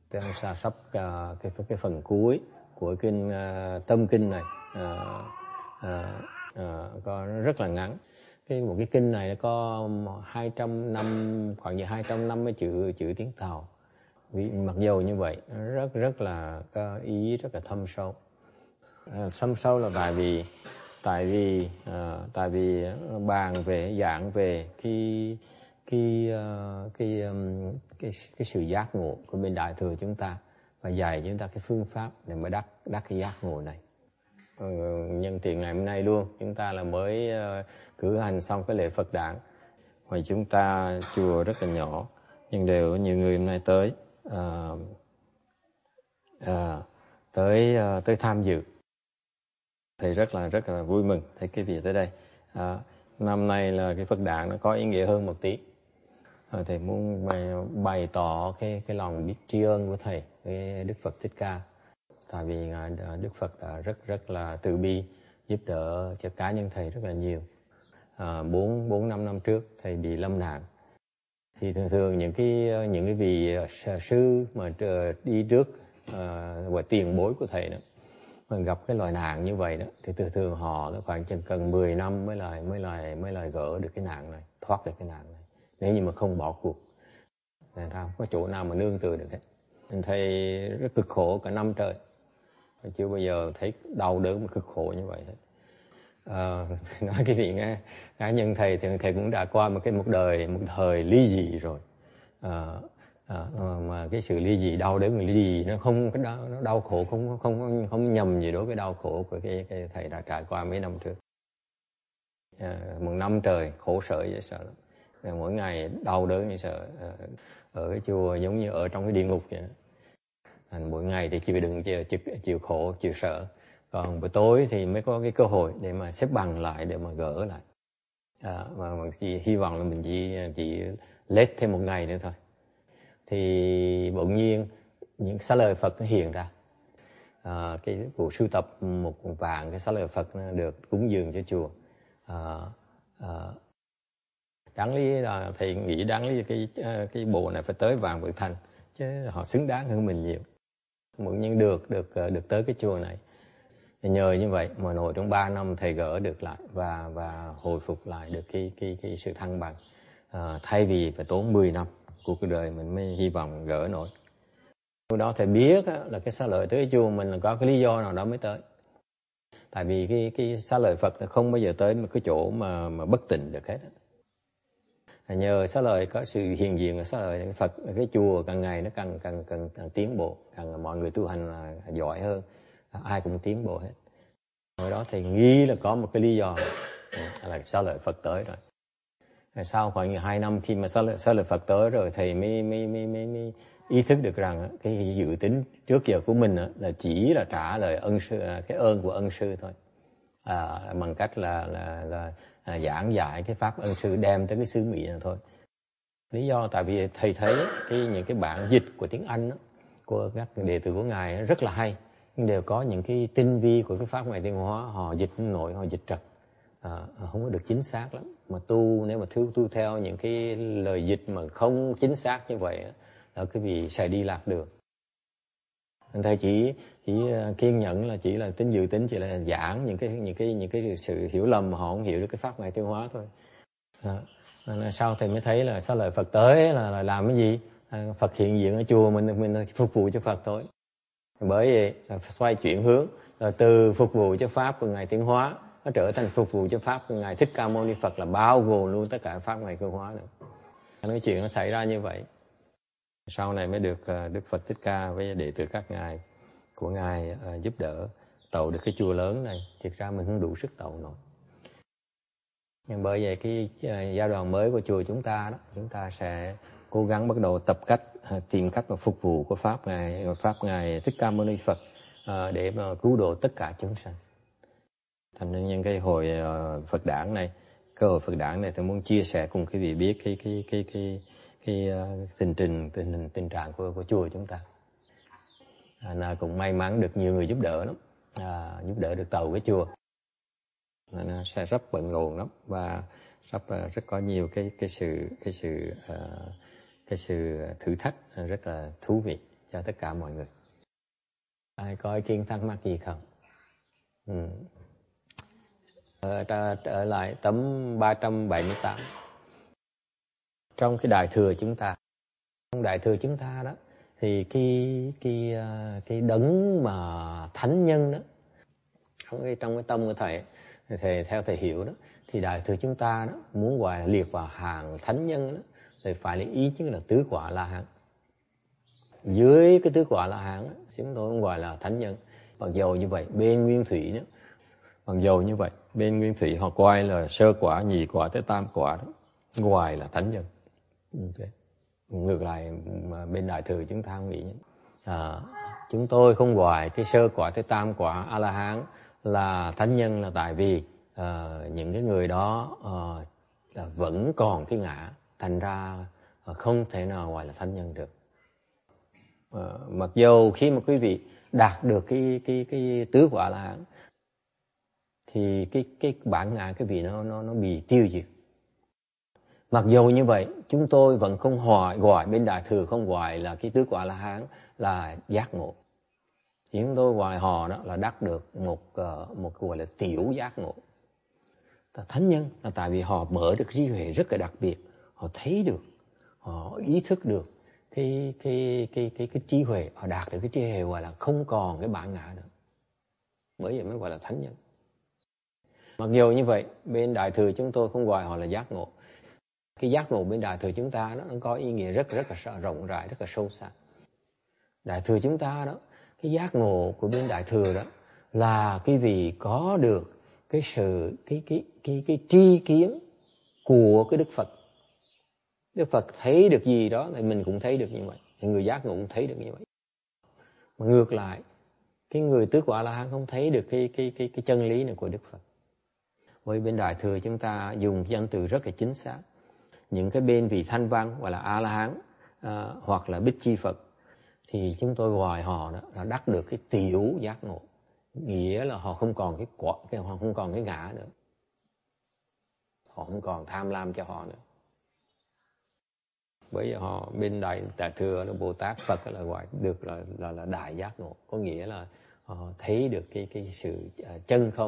sắp cái phần cuối của kinh Tâm Kinh này, có rất là ngắn. Một cái kinh này nó có 200 khoảng 250 chữ tiếng Tàu. Mặc dù như vậy rất là có ý rất là thâm sâu. Thâm sâu là tại vì bàn về giảng về cái sự giác ngộ của bên Đại Thừa chúng ta, và dạy chúng ta cái phương pháp để mà đắc cái giác ngộ này. Nhân tiện ngày hôm nay luôn, chúng ta là mới cử hành xong cái lễ Phật đản. Hồi chúng ta chùa rất là nhỏ, nhưng đều nhiều người hôm nay tới tham dự. Thầy rất là vui mừng thấy cái việc tới đây. Năm nay là cái Phật đản nó có ý nghĩa hơn một tí. Thầy muốn bày tỏ cái lòng biết tri ân của thầy với Đức Phật Thích Ca. Tại vì Đức Phật đã rất là từ bi giúp đỡ cho cá nhân thầy rất là nhiều. 4-5 năm trước thầy bị lâm nạn. Thì thường những cái vị sư mà đi trước và tiền bối của thầy đó, mà gặp cái loại nạn như vậy đó, thì thường họ nó khoảng chừng cần 10 năm mới lại gỡ được cái nạn này, thoát được cái nạn này, nếu như mà không bỏ cuộc. Không có chỗ nào mà nương tựa được hết. Mình thấy rất cực khổ cả năm trời, chưa bao giờ thấy đau đớn mà cực khổ như vậy hết. Nói cái vị nghe, cá nhân thầy thì thầy cũng đã qua một thời ly dị rồi. Mà cái sự ly dị, đau đớn ly dị nó không cái đau khổ không nhầm gì đối với đau khổ của cái thầy đã trải qua mấy năm trước. Một năm trời khổ sở dễ sợ lắm. Mỗi ngày đau đớn như sợ. Ở cái chùa giống như ở trong cái địa ngục vậy đó. Mỗi ngày thì chịu khổ, chịu sợ. Còn buổi tối thì mới có cái cơ hội để mà xếp bằng lại, để mà gỡ lại. Mà chỉ hy vọng là mình chỉ lết thêm một ngày nữa thôi. Thì bỗng nhiên những xá lợi Phật nó hiện ra. Cái vụ sưu tập một vạn cái xá lợi Phật được cúng dường cho chùa. Đáng lý là thầy nghĩ đáng lý cái bộ này phải tới vạn Phật Thành, chứ họ xứng đáng hơn mình nhiều. Bỗng nhiên được tới cái chùa này. Nhờ như vậy mà nội trong 3 năm thầy gỡ được lại và hồi phục lại được cái sự thăng bằng. Thay vì phải tốn 10 năm của cuộc đời mình mới hy vọng gỡ nổi. Lúc đó thầy biết là cái xá lợi tới cái chùa mình là có cái lý do nào đó mới tới. Tại vì cái xá lợi Phật nó không bao giờ tới một cái chỗ mà bất tịnh được hết. Nhờ xá lợi có sự hiện diện của xá lợi Phật, cái chùa càng ngày nó càng tiến bộ, càng mọi người tu hành là giỏi hơn, ai cũng tiến bộ hết. Hồi đó thầy nghĩ là có một cái lý do là xá lợi Phật tới rồi. Sau khoảng 2 năm khi mà xá lợi Phật tới rồi, thầy mới ý thức được rằng cái dự tính trước giờ của mình là chỉ là trả lời cái ơn của ân sư thôi, bằng cách là giảng dạy cái pháp ân sư đem tới cái xứ Mỹ này thôi. Lý do tại vì thầy thấy những cái bản dịch của tiếng Anh của các đệ tử của ngài rất là hay, nhưng đều có những cái tinh vi của cái pháp Ngài Tiên Hóa, họ dịch không nổi, họ dịch trật, không có được chính xác lắm. Mà nếu mà tu theo những cái lời dịch mà không chính xác như vậy là cái vị sẽ đi lạc đường. Thầy chỉ kiên nhẫn là chỉ là dự tính chỉ là giảng những cái sự hiểu lầm mà họ không hiểu được cái pháp Ngài Tiên Hóa thôi. Sau thầy mới thấy là sao lời Phật tới là làm cái gì? Phật hiện diện ở chùa mình phục vụ cho Phật thôi. Bởi vậy là xoay chuyển hướng, là từ phục vụ cho pháp của Ngài Tiến Hóa nó trở thành phục vụ cho pháp của Ngài Thích Ca Mâu Ni Phật, là bao gồm luôn tất cả pháp Ngài Tiến Hóa nữa. Nói chuyện nó xảy ra như vậy. Sau này mới được Đức Phật Thích Ca với đệ tử các ngài của ngài giúp đỡ tậu được cái chùa lớn này. Thực ra mình không đủ sức tậu nổi. Nhưng bởi vậy cái giai đoạn mới của chùa chúng ta đó, chúng ta sẽ cố gắng bắt đầu tìm cách mà phục vụ của pháp ngài Thích Ca Mâu Ni Phật để mà cứu độ tất cả chúng sanh. Thành nên nhân cái hồi Phật đản này, cơ hội Phật đản này tôi muốn chia sẻ cùng quý vị biết cái tình trạng của chùa chúng ta. Cũng may mắn được nhiều người giúp đỡ lắm, giúp đỡ được tàu cái chùa. Nó sẽ rất bận rộn lắm và rất có nhiều cái sự thử thách rất là thú vị cho tất cả mọi người. Ai có ý kiến thắc mắc gì không? Trở lại tấm 378. Trong cái Đại Thừa chúng ta, trong Đại Thừa chúng ta đó, thì cái đấng mà thánh nhân đó, trong cái tâm của thầy theo thầy hiểu đó, thì Đại Thừa chúng ta đó muốn gọi là liệt vào hàng thánh nhân đó, thì phải lấy ý chứ là tứ quả La Hán. Dưới cái tứ quả La Hán chúng tôi không gọi là thánh nhân. Mặc dầu như vậy bên Nguyên Thủy đó, mặc dầu như vậy bên Nguyên Thủy họ coi là sơ quả, nhị quả tới tam quả đó, ngoài là thánh nhân. Okay. Ngược lại mà bên Đại Thừa chúng ta không nghĩ chúng tôi không gọi cái sơ quả tới tam quả A La Hán là thánh nhân, là tại vì những cái người đó là vẫn còn cái ngã, thành ra không thể nào gọi là thánh nhân được. Mặc dầu khi mà quý vị đạt được cái tứ quả La Hán thì cái bản ngã cái vị nó bị tiêu diệt. Mặc dù như vậy, chúng tôi vẫn không gọi bên Đại Thừa không gọi là cái tứ quả La Hán là giác ngộ. Chúng tôi gọi họ đó là đắc được một gọi là tiểu giác ngộ. Thánh nhân là tại vì họ mở được trí huệ rất là đặc biệt, họ thấy được, họ ý thức được cái trí huệ, họ đạt được cái trí huệ gọi là không còn cái bản ngã nữa. Bởi vậy mới gọi là thánh nhân. Mặc dù như vậy, bên Đại Thừa chúng tôi không gọi họ là giác ngộ. Cái giác ngộ bên Đại Thừa chúng ta nó có ý nghĩa rất là rộng rãi, rất là sâu sắc. Đại Thừa chúng ta đó, cái giác ngộ của bên Đại Thừa đó là quý vị có được cái sự cái tri kiến của cái Đức Phật. Đức Phật thấy được gì đó thì mình cũng thấy được như vậy, thì người giác ngộ cũng thấy được như vậy. Mà ngược lại, cái người tứ quả La Hán không thấy được cái chân lý này của Đức Phật. Với bên Đại Thừa chúng ta dùng danh từ rất là chính xác. Những cái bên vị thanh văn gọi là A La Hán hoặc là Bích Chi Phật thì chúng tôi gọi họ đó là đắc được cái tiểu giác ngộ, nghĩa là họ không còn họ không còn cái ngã nữa, họ không còn tham lam cho họ nữa. Bởi vì họ bên Đại Thừa nó Bồ Tát Phật là gọi được là đại giác ngộ, có nghĩa là họ thấy được cái sự chân không.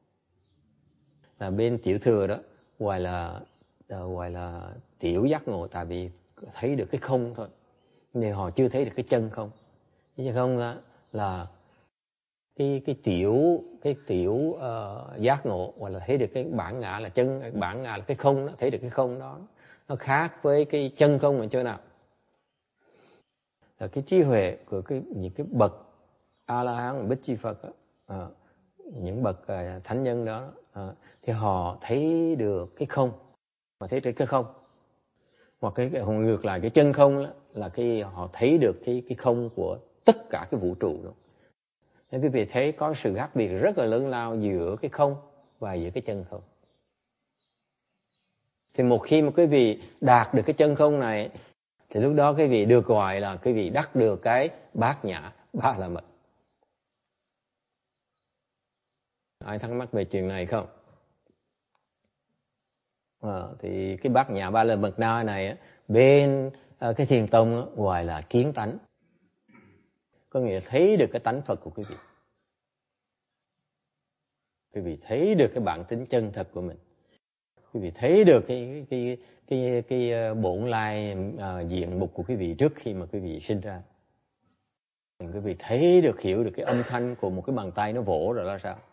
Là bên Tiểu Thừa đó gọi là tiểu giác ngộ, tại vì thấy được cái không thôi, nhưng họ chưa thấy được cái chân không. Cái chân không đó là cái tiểu giác ngộ, gọi là thấy được cái bản ngã là chân, bản ngã là cái không đó, thấy được cái không đó. Nó khác với cái chân không ở chỗ nào? Là cái trí huệ của những cái bậc A La Hán, Bích Chi Phật đó, những bậc thánh nhân đó thì họ thấy được cái không, họ thấy được cái không. Hoặc cái ngược lại cái chân không đó, là họ thấy được cái không của tất cả cái vũ trụ đó. Nên quý vị thấy có sự khác biệt rất là lớn lao giữa cái không và giữa cái chân không. Thì một khi mà quý vị đạt được cái chân không này thì lúc đó quý vị được gọi là quý vị đắc được cái bát nhã ba la mật. Ai thắc mắc về chuyện này không? Thì cái bát nhã ba la mật này bên cái Thiền Tông gọi là kiến tánh, có nghĩa là thấy được cái tánh Phật của quý vị. Quý vị thấy được cái bản tính chân thật của mình, quý vị thấy được cái bổn lai diện mục của quý vị trước khi mà quý vị sinh ra. Quý vị thấy được, hiểu được cái âm thanh của một cái bàn tay nó vỗ rồi là sao.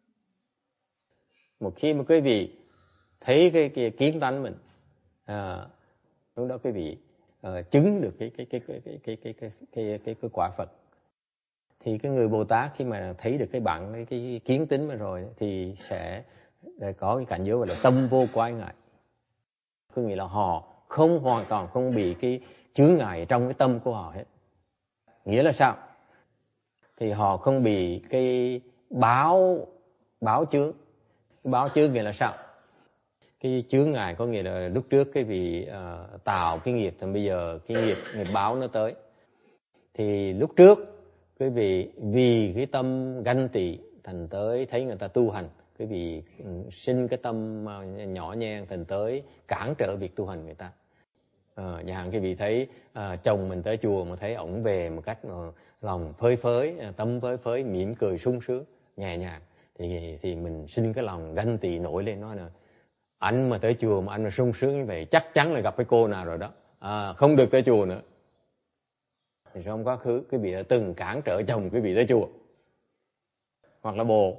Một khi mà quý vị thấy cái kiến tánh mình, lúc đó quý vị chứng được cái quả Phật. Thì cái người Bồ Tát khi mà thấy được cái kiến tính mà rồi thì sẽ có cái cảnh giới gọi là tâm vô quái ngại. Có nghĩa là họ hoàn toàn không bị cái chướng ngại trong cái tâm của họ hết. Nghĩa là sao? Thì họ không bị cái báo chướng. Cái báo chướng nghĩa là sao? Cái chướng ngại có nghĩa là lúc trước cái vị tạo cái nghiệp, thì bây giờ cái nghiệp báo nó tới. Thì lúc trước quý vị vì cái tâm ganh tị thành tới thấy người ta tu hành, quý vị sinh cái tâm nhỏ nhen thành tới cản trở việc tu hành người ta. Chẳng hạn quý vị thấy chồng mình tới chùa mà thấy ổng về một cách lòng phơi phới, tâm phơi phới, mỉm cười sung sướng, nhẹ nhàng, thì mình sinh cái lòng ganh tị nổi lên, nói là anh mà tới chùa mà anh mà sung sướng như vậy chắc chắn là gặp cái cô nào rồi đó, không được tới chùa nữa. Thì trong quá khứ quý vị đã từng cản trở chồng quý vị tới chùa, hoặc là bồ.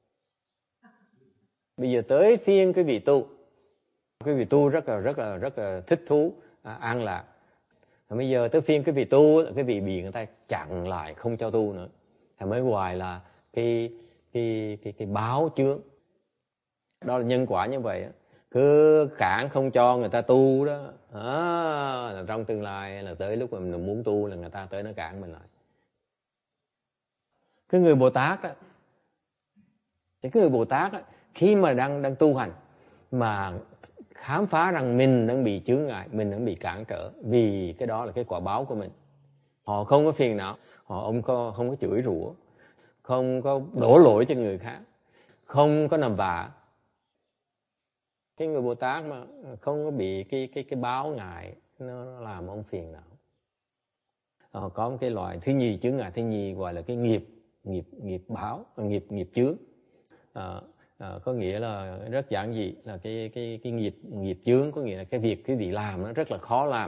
Bây giờ tới phiên quý vị tu, quý vị tu rất là thích thú, an lạc. Bây giờ tới phiên quý vị tu, quý vị bị người ta chặn lại không cho tu nữa, thì mới gọi là cái báo chướng. Đó là nhân quả như vậy. Cứ cản không cho người ta tu đó, là trong tương lai là tới lúc mà mình muốn tu là người ta tới nó cản mình lại. Cái người Bồ Tát đó, cái người Bồ Tát đó, khi mà đang tu hành mà khám phá rằng mình đang bị chướng ngại, mình đang bị cản trở, vì cái đó là cái quả báo của mình. Họ không có phiền não, họ không có chửi rủa, không có đổ lỗi cho người khác, không có nằm vạ. Cái người Bồ Tát mà không có bị cái báo ngại nó làm ông phiền não. Có một cái loại thứ nhì, chướng ngại thứ nhì gọi là cái nghiệp báo, nghiệp chướng. Có nghĩa là rất giản dị là cái nghiệp chướng, có nghĩa là cái việc quý vị làm nó rất là khó làm.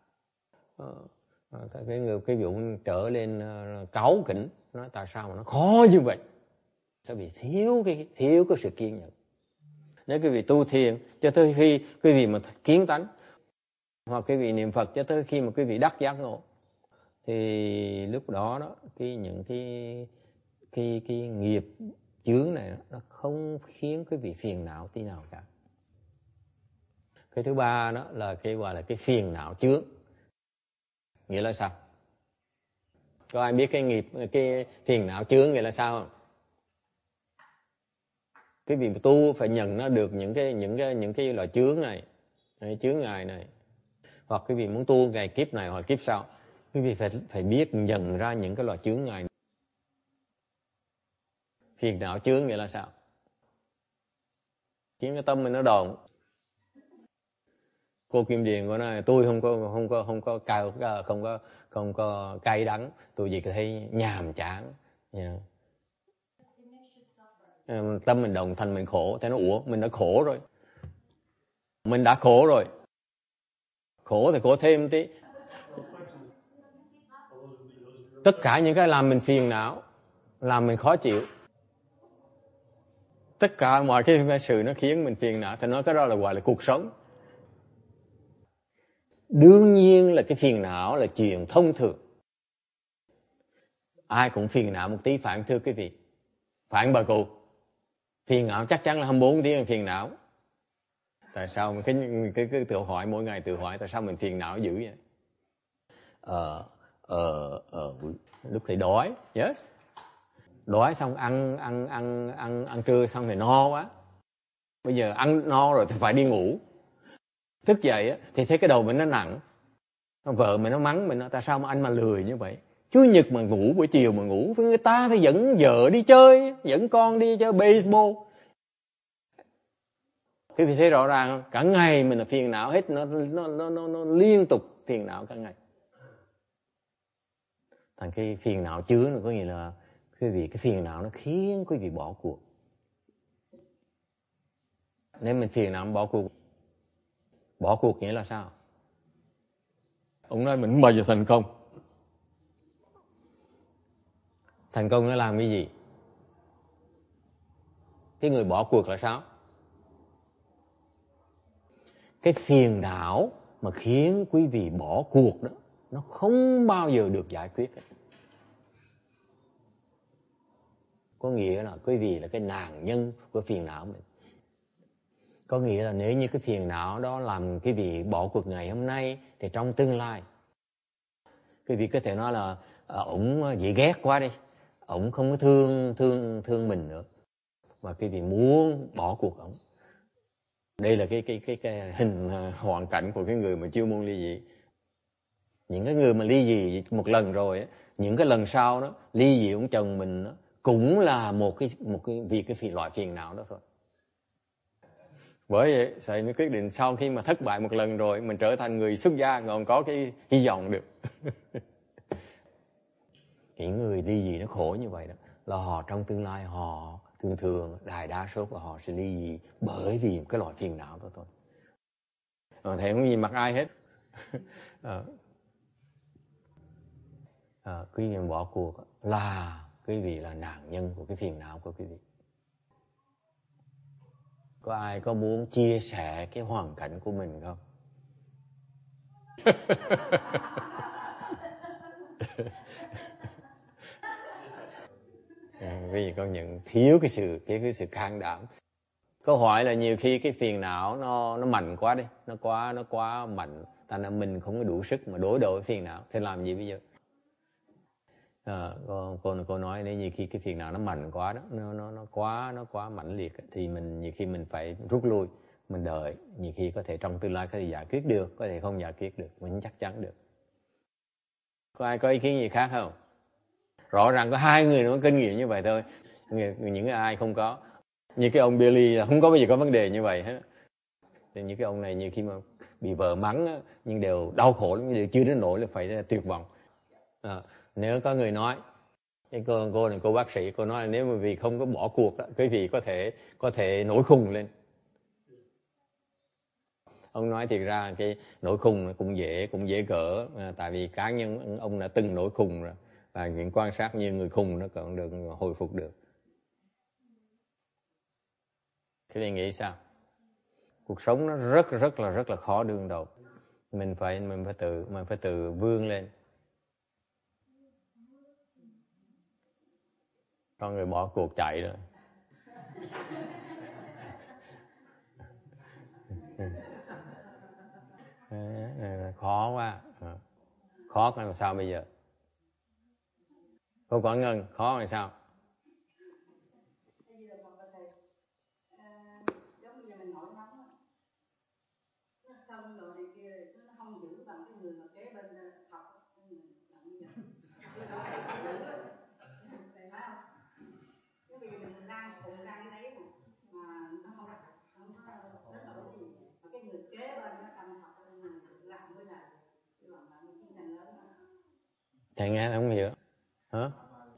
Cái vụ trở lên cáu kỉnh, nói tại sao mà nó khó như vậy, sao bị thiếu cái sự kiên nhẫn. Nếu quý vị tu thiền cho tới khi quý vị mà kiến tánh, hoặc quý vị niệm Phật cho tới khi mà quý vị đắc giác ngộ, thì lúc đó những cái nghiệp chướng này nó không khiến quý vị phiền não tí nào cả. Cái thứ ba đó là cái gọi là cái phiền não chướng. Nghĩa là sao? Có ai biết cái phiền não chướng nghĩa là sao không? Quý vị tu phải nhận nó được những cái loại chướng này, chướng ngại này. Hoặc quý vị muốn tu ngày kiếp này hoặc kiếp sau, quý vị phải biết nhận ra những cái loại chướng ngại. Phiền não chướng nghĩa là sao? Khiến cái tâm mình nó độn. Cô Kim Điền của nói tôi không có cay đắng, tôi chỉ thấy nhàm chán. Tâm mình đồng thành mình khổ, thế nó ủa mình đã khổ rồi. Mình đã khổ rồi. Khổ thì khổ thêm tí. Tất cả những cái làm mình phiền não, làm mình khó chịu, tất cả mọi cái sự nó khiến mình phiền não, thì nói cái đó là gọi là cuộc sống. Đương nhiên là cái phiền não là chuyện thông thường. Ai cũng phiền não một tí, phải không thưa quý vị? Phải không bà cụ? Phiền não chắc chắn là 24 tiếng phiền não. Tại sao cái tự hỏi mỗi ngày tự hỏi tại sao mình phiền não dữ vậy? Lúc thì đói, yes. Đói xong ăn trưa xong thì no quá. Bây giờ ăn no rồi thì phải đi ngủ. Thức dậy thì thấy cái đầu mình nó nặng. Vợ mình nó mắng mình, tại sao mà anh mà lười như vậy? Chủ nhật mà ngủ, buổi chiều mà ngủ, với người ta thì dẫn vợ đi chơi, dẫn con đi chơi baseball. Quý vị thấy rõ ràng không? Cả ngày mình là phiền não hết, nó liên tục phiền não cả ngày. Thành cái phiền não chứa nó có nghĩa là quý vị, cái phiền não nó khiến quý vị bỏ cuộc. Nên mình phiền não bỏ cuộc nghĩa là sao? Ông nói mình không bao giờ thành công. Thành công nó làm cái gì? Cái người bỏ cuộc là sao? Cái phiền não mà khiến quý vị bỏ cuộc đó, nó không bao giờ được giải quyết. Có nghĩa là quý vị là cái nạn nhân của phiền não mình. Có nghĩa là nếu như cái phiền não đó làm quý vị bỏ cuộc ngày hôm nay, thì trong tương lai quý vị có thể nói là ổng dễ ghét quá đi, ổng không có thương mình nữa, mà quý vị muốn bỏ cuộc ổng. Đây là cái hình hoàn cảnh của cái người mà chiêu môn ly dị. Những cái người mà ly dị một lần rồi, những cái lần sau đó ly dị ông chồng mình đó, cũng là một cái vì cái loại phiền não đó thôi. Bởi vậy Thầy mới quyết định sau khi mà thất bại một lần rồi, mình trở thành người xuất gia còn có cái hy vọng được. Những người ly dị nó khổ như vậy đó, là họ trong tương lai họ thường đại đa số của họ sẽ ly dị bởi vì cái loại phiền não đó thôi. Thầy không nhìn mặt ai hết. Quý vị bỏ cuộc là quý vị là nạn nhân của cái phiền não của quý vị. Có ai có muốn chia sẻ cái hoàn cảnh của mình không? Quý vị công nhận thiếu cái sự can đảm. Câu hỏi là nhiều khi cái phiền não nó mạnh quá đi, nó quá mạnh, thành ra mình không có đủ sức mà đối đầu với phiền não. Thế làm gì bây giờ? Cô nói nếu nhiều khi cái phiền não nó mạnh quá đó, nó quá mãnh liệt thì nhiều khi mình phải rút lui, mình đợi, nhiều khi có thể trong tương lai có thể giải quyết được, có thể không giải quyết được, mình chắc chắn được. Có ai có ý kiến gì khác không? Rõ ràng có 2 người nó có kinh nghiệm như vậy thôi, những ai không có. Như cái ông Billy không có bao giờ có vấn đề như vậy hết. Thì những cái ông này nhiều khi mà bị vợ mắng nhưng đều đau khổ lắm, đều chưa đến nỗi là phải tuyệt vọng. Nếu có người nói, cái cô này cô bác sĩ, cô nói là nếu mà vì không có bỏ cuộc đó, quý vị có thể nổi khùng lên. Ông nói thiệt ra cái nổi khùng cũng dễ gỡ, tại vì cá nhân ông đã từng nổi khùng rồi, và những quan sát như người khùng nó còn được hồi phục được. Quý vị nghĩ sao? Cuộc sống nó rất là khó đương đầu. Mình phải tự vươn lên. Có người bỏ cuộc chạy rồi. Khó quá. Khó làm sao bây giờ? Cô Quảng Ngân, khó làm sao? Xong rồi này kia nó không giữ bằng cái người mà kế bên học thầy phải không? Cái bây giờ mình đang cùng cái đấy mà nó không đến nỗi gì, mà cái người kế bên nó cầm học làm cái này làm cái thành lớn. Thầy nghe không hiểu hả?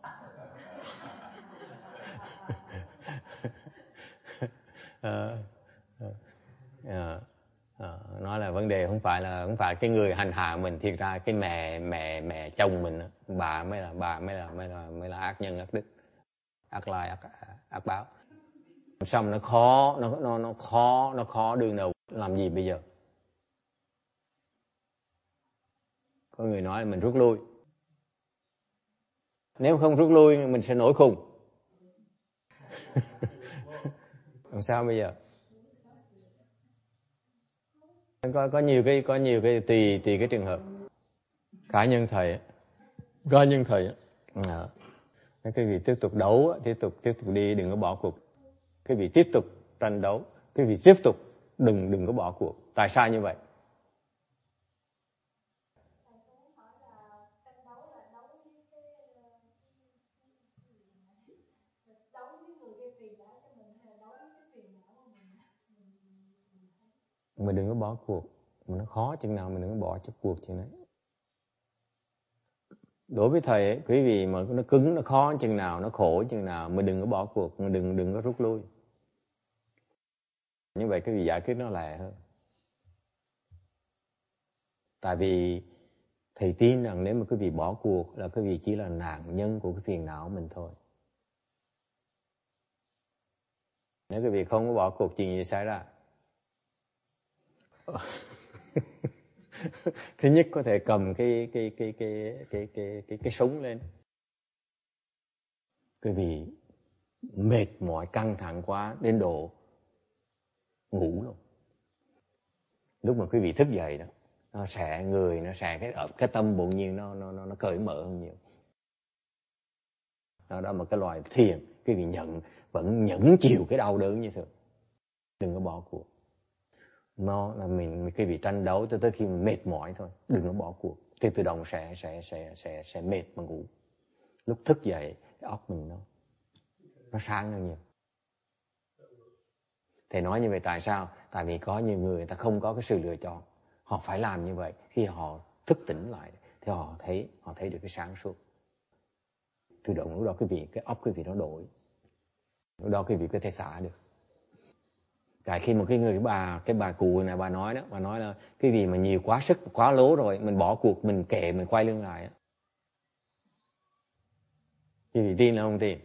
Nói là vấn đề không phải cái người hành hạ mình, thiệt ra cái mẹ chồng mình, bà mới là ác nhân ác đức, ác lai ác báo. Xong nó khó đương đầu, làm gì bây giờ? Có người nói là mình rút lui. Nếu không rút lui mình sẽ nổi khùng. Làm sao bây giờ? Có nhiều cái tùy cái trường hợp. Cá nhân thầy cái vị tiếp tục đấu, tiếp tục đi, đừng có bỏ cuộc. Cái vị tiếp tục tranh đấu, cái vị tiếp tục đừng có bỏ cuộc. Tại sao như vậy? Mình đừng có bỏ cuộc, mà nó khó chừng nào mình đừng có bỏ cuộc chừng đấy. Đối với thầy ấy, quý vị mà nó cứng, nó khó chừng nào, nó khổ chừng nào, mình đừng có bỏ cuộc, mình đừng có rút lui. Như vậy quý vị giải quyết nó lẹ hơn. Tại vì thầy tin rằng nếu mà quý vị bỏ cuộc là quý vị chỉ là nạn nhân của cái phiền não mình thôi. Nếu quý vị không có bỏ cuộc, chuyện gì xảy ra? Thứ nhất có thể cầm cái súng lên. Quý vị mệt mỏi căng thẳng quá đến độ ngủ luôn. Lúc mà quý vị thức dậy đó, nó sẽ cái tâm bỗng nhiên nó cởi mở hơn nhiều. Đó là một cái loại thiền, quý vị vẫn nhẫn chịu cái đau đớn như thế. Đừng có bỏ cuộc. Nó là quý vị tranh đấu tới khi mình mệt mỏi thôi, đừng có bỏ cuộc. Thì tự động sẽ mệt mà ngủ. Lúc thức dậy cái óc mình nó sáng hơn nhiều. Thầy nói như vậy tại sao? Tại vì có nhiều người ta không có cái sự lựa chọn. Họ phải làm như vậy. Khi họ thức tỉnh lại thì họ thấy được cái sáng suốt. Tự động lúc đó cái óc quý vị nó đổi. Lúc đó quý vị có thể xả được. Tại khi một cái bà cụ này bà nói là cái gì mà nhiều quá sức, quá lố rồi, mình bỏ cuộc, mình kệ, mình quay lưng lại. Quý vị tin là không tin?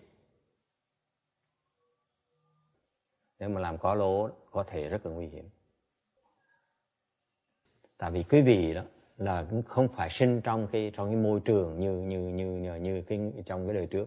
Nếu mà làm quá lố có thể rất là nguy hiểm. Tại vì quý vị đó là cũng không phải sinh trong cái môi trường như trong cái đời trước.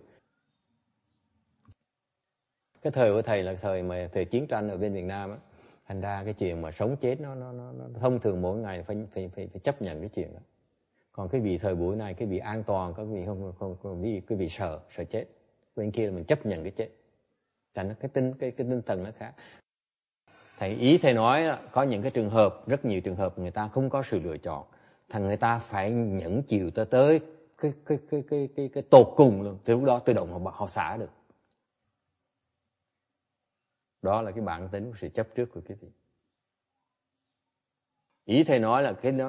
Cái thời của thầy là thời chiến tranh ở bên Việt Nam á, thành ra cái chuyện mà sống chết nó thông thường mỗi ngày phải chấp nhận cái chuyện đó. Còn cái vị thời buổi này cái vị an toàn, cái vị không cái vị sợ chết. Bên kia là mình chấp nhận cái chết. Thành ra cái tinh thần nó khác. Thầy nói là có những cái trường hợp, rất nhiều trường hợp người ta không có sự lựa chọn, thành người ta phải nhẫn chịu tới cái tột cùng luôn, từ lúc đó tự động họ xả được. Đó là cái bản tính của sự chấp trước của quý vị. Ý thầy nói là cái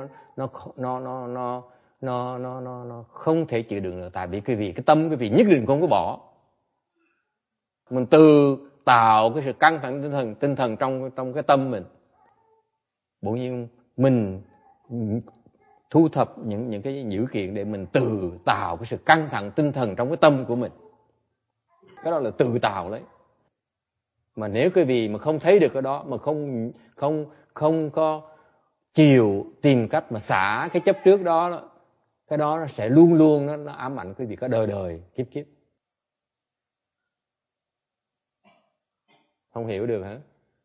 nó không thể chịu đựng được, tại vì quý vị cái tâm quý vị nhất định không có bỏ. Mình từ tạo cái sự căng thẳng tinh thần trong cái tâm mình. Bỗng nhiên mình thu thập những cái dữ kiện để mình tự tạo cái sự căng thẳng tinh thần trong cái tâm của mình. Cái đó là tự tạo lấy. Mà nếu quý vị mà không thấy được cái đó, mà không có chịu tìm cách mà xả cái chấp trước đó, cái đó nó sẽ luôn luôn nó ám ảnh quý vị có đời kiếp. Không hiểu được hả?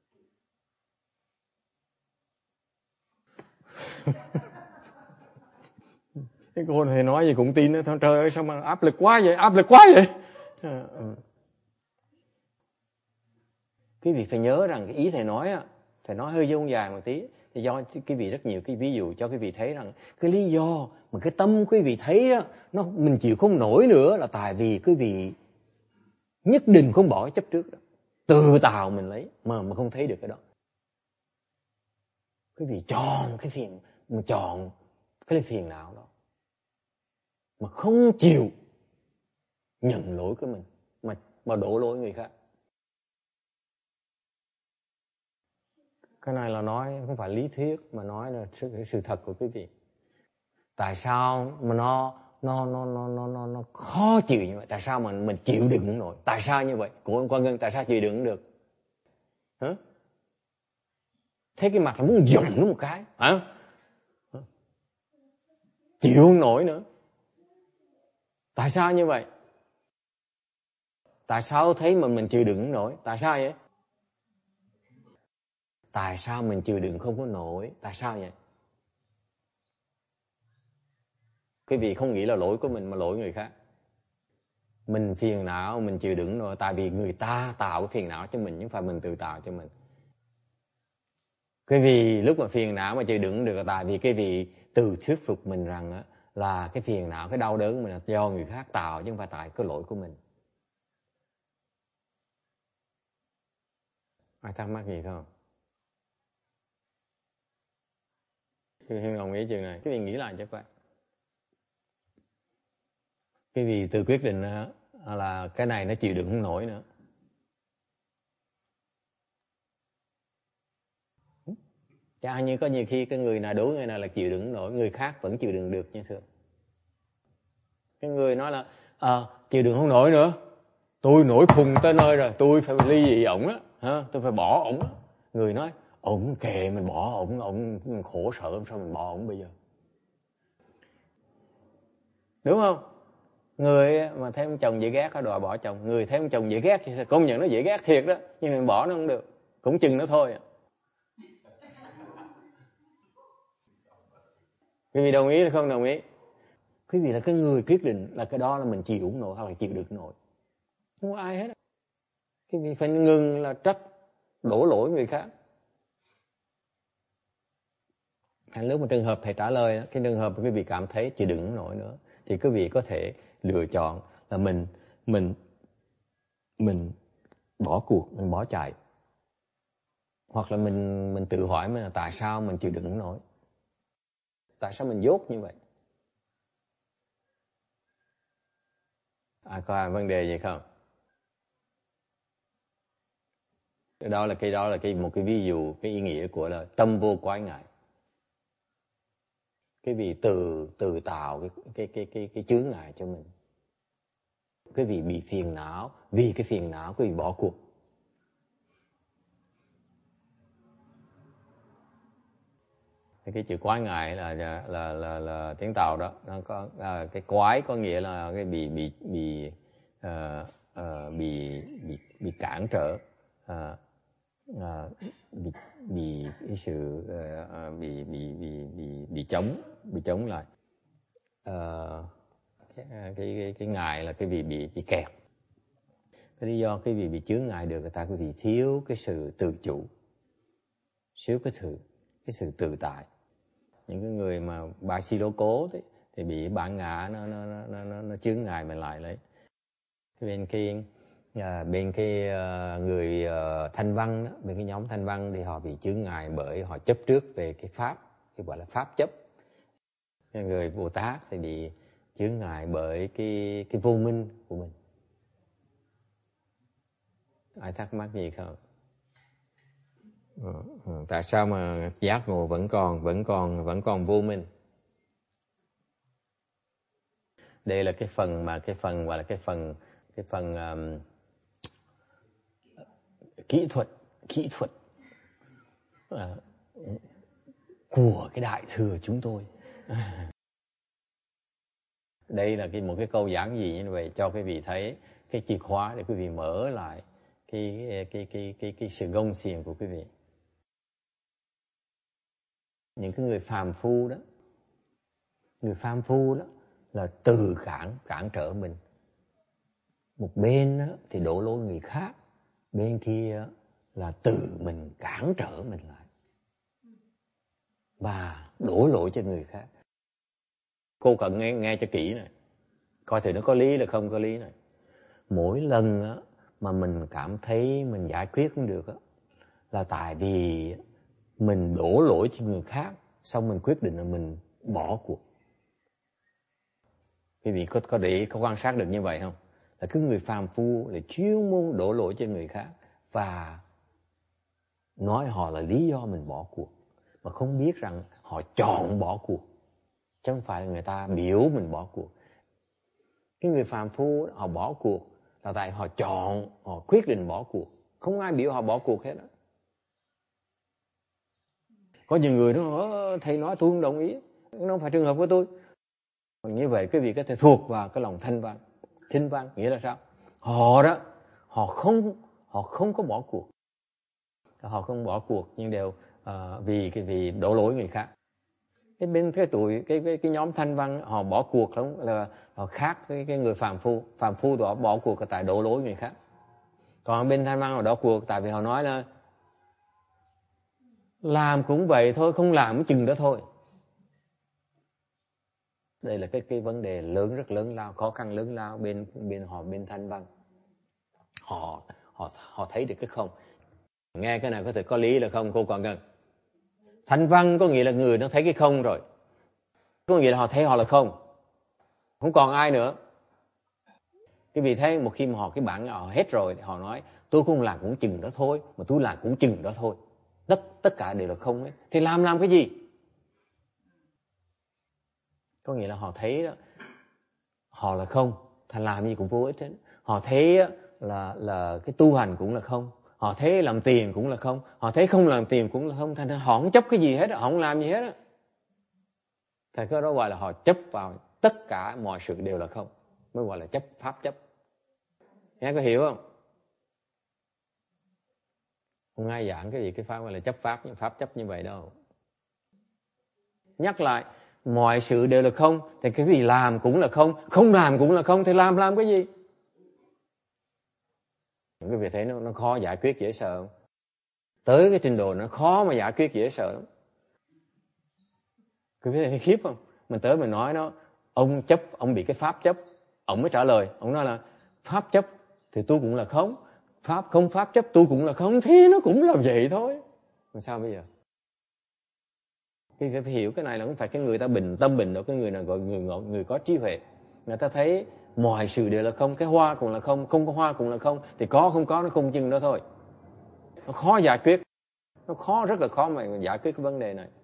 Cái cô này nói gì cũng tin đó. Trời ơi sao mà áp lực quá vậy? Quý vị phải nhớ rằng cái ý thầy nói hơi dông dài một tí. Thì do quý vị rất nhiều cái ví dụ cho quý vị thấy rằng cái lý do mà cái tâm quý vị thấy đó, mình chịu không nổi nữa là tại vì quý vị nhất định không bỏ chấp trước đó. Tự tạo mình lấy mà không thấy được cái đó. Quý vị chọn cái phiền não đó mà không chịu nhận lỗi của mình mà đổ lỗi người khác. Cái này là nói không phải lý thuyết mà nói là sự thật của quý vị. Tại sao mà nó khó chịu như vậy? Tại sao mà mình chịu đựng không nổi? Tại sao như vậy? Của Quang Ngân tại sao chịu đựng được? Hả? Thế cái mặt là muốn giọng nó một cái, hả? Chịu không nổi nữa. Tại sao như vậy? Tại sao thấy mình chịu đựng không nổi? Tại sao vậy? Tại sao mình chịu đựng không có nổi? Tại sao vậy? Quý vị không nghĩ là lỗi của mình mà lỗi người khác. Mình phiền não, mình chịu đựng rồi, tại vì người ta tạo cái phiền não cho mình, chứ không phải mình tự tạo cho mình. Quý vị lúc mà phiền não mà chịu đựng được là tại vì quý vị tự thuyết phục mình rằng là cái phiền não, cái đau đớn của mình là do người khác tạo chứ không phải tại cái lỗi của mình. Ai thắc mắc gì không? Quý vị đồng ý chuyện này, quý vị nghĩ lại cho vậy. Quý vị tự quyết định là cái này nó chịu đựng không nổi nữa. Chả như có nhiều khi cái người nào đối người nào là chịu đựng nổi, người khác vẫn chịu đựng được như thường. Cái người nói là chịu đựng không nổi nữa, tôi nổi khùng tới nơi rồi, tôi phải ly dị ổng á, tôi phải bỏ ổng á. Người nói ổng kệ, mình bỏ ổng khổ sở, sao mình bỏ ổng bây giờ? Đúng không? Người mà thấy ông chồng dễ ghét có đòi bỏ chồng, người thấy ông chồng dễ ghét thì công nhận nó dễ ghét thiệt đó, nhưng mình bỏ nó không được, cũng chừng nó thôi. Quý vị đồng ý hay không đồng ý? Quý vị là cái người quyết định là cái đó là mình chịu không nổi hoặc là chịu được nổi. Không có ai hết. Quý vị phải ngừng là trách, đổ lỗi người khác. Thành lúc mà trường hợp thầy trả lời, cái trường hợp quý vị cảm thấy chịu đựng không nổi nữa, thì quý vị có thể lựa chọn là mình bỏ cuộc, mình bỏ chạy. Hoặc là mình tự hỏi mình là tại sao mình chịu đựng nổi, tại sao mình dốt như vậy. Có vấn đề gì không? Đó là một cái ví dụ, cái ý nghĩa của là tâm vô quái ngại. Cái vị tự tạo cái chướng ngại cho mình. Cái vị bị phiền não, vì cái phiền não cái vị bỏ cuộc. Cái chữ quái ngại là tiếng Tàu đó, nó có cái quái có nghĩa là cái bị cản trở, bị cái sự bị chống lại. Cái ngại là cái vị bị kẹt. Cái lý do cái vị bị chướng ngại được, người ta cái vị thiếu cái sự tự chủ, thiếu cái sự tự tại. Những cái người mà ba si đố cố thì bị bản ngã nó chướng ngại mình lại lấy. Bên cái người thanh văn đó, bên cái nhóm thanh văn thì họ bị chướng ngại bởi họ chấp trước về cái pháp, cái gọi là pháp chấp. Người Bồ Tát thì bị chướng ngại bởi cái vô minh của mình. Ai thắc mắc gì không? Tại sao mà giác ngộ vẫn còn vô minh? Đây là cái phần gọi là cái phần kỹ thuật của cái đại thừa chúng tôi. Đây là một cái câu giảng gì như vậy cho quý vị thấy cái chìa khóa để quý vị mở lại cái sự gông xiềng của quý vị. Những cái người phàm phu đó là tự cản trở mình. Một bên đó thì đổ lỗi người khác, bên kia là tự mình cản trở mình lại và đổ lỗi cho người khác. Cô cần nghe cho kỹ này, coi thử nó có lý là không có lý này. Mỗi lần á, mà mình cảm thấy mình giải quyết không được á, là tại vì mình đổ lỗi cho người khác, xong mình quyết định là mình bỏ cuộc. Quý vị có để ý, có quan sát được như vậy không? Là cứ người phàm phu là chuyên môn đổ lỗi cho người khác và nói họ là lý do mình bỏ cuộc, mà không biết rằng họ chọn bỏ cuộc, chứ không phải là người ta biểu mình bỏ cuộc. Cái người phàm phu họ bỏ cuộc là tại họ chọn, họ quyết định bỏ cuộc, không ai biểu họ bỏ cuộc hết đó. Có nhiều người nói thầy nói tôi không đồng ý, nó không phải trường hợp của tôi. Như vậy quý vị có thể thuộc vào cái lòng thanh văn. Thanh văn nghĩa là sao? Họ không có bỏ cuộc. Họ không bỏ cuộc nhưng đều vì đổ lỗi người khác. Cái nhóm thanh văn họ bỏ cuộc lắm là họ khác cái người phàm phu. Phàm phu họ bỏ cuộc là tại đổ lỗi người khác. Còn bên thanh văn họ bỏ cuộc tại vì họ nói là làm cũng vậy thôi, không làm cũng chừng đó thôi. Đây là cái vấn đề lớn, rất lớn lao, khó khăn lớn lao bên thanh văn. Họ thấy được cái không. Nghe cái này có thể có lý là không, cô còn cần. Thanh văn có nghĩa là người nó thấy cái không rồi. Có nghĩa là họ thấy họ là không còn ai nữa. Cái vị thấy một khi mà họ cái bản họ hết rồi, họ nói tôi không làm cũng chừng đó thôi, mà tôi làm cũng chừng đó thôi. Tất cả đều là không ấy. Thì làm cái gì? Có nghĩa là họ thấy đó, họ là không, thành làm gì cũng vô ích hết. Họ thấy là cái tu hành cũng là không, họ thấy làm tiền cũng là không, họ thấy không làm tiền cũng là không, thành ra họ không chấp cái gì hết, họ không làm gì hết á. Thành cái đó gọi là họ chấp vào tất cả mọi sự đều là không, mới gọi là chấp, pháp chấp. Nghe có hiểu không? Không ai giảng cái gì cái pháp gọi là chấp pháp, nhưng pháp chấp như vậy đâu. Nhắc lại, mọi sự đều là không, thì cái gì làm cũng là không làm cũng là không, thì làm cái gì? Quý vị thấy nó khó giải quyết dễ sợ không? Tới cái trình độ nó khó mà giải quyết dễ sợ lắm. Quý vị thấy khiếp không? Mình tới mình nói nó, ông chấp, ông bị cái pháp chấp. Ông mới trả lời, ông nói là pháp chấp thì tôi cũng là không, pháp không pháp chấp tôi cũng là không, thì nó cũng là vậy thôi. Làm sao bây giờ? Thì phải hiểu cái này là không phải cái người ta tâm bình đâu, cái người nào gọi người có trí huệ. Người ta thấy mọi sự đều là không, cái hoa cũng là không, không có hoa cũng là không, thì có không có nó không chừng đó thôi. Nó khó giải quyết, nó khó, rất là khó mà giải quyết cái vấn đề này.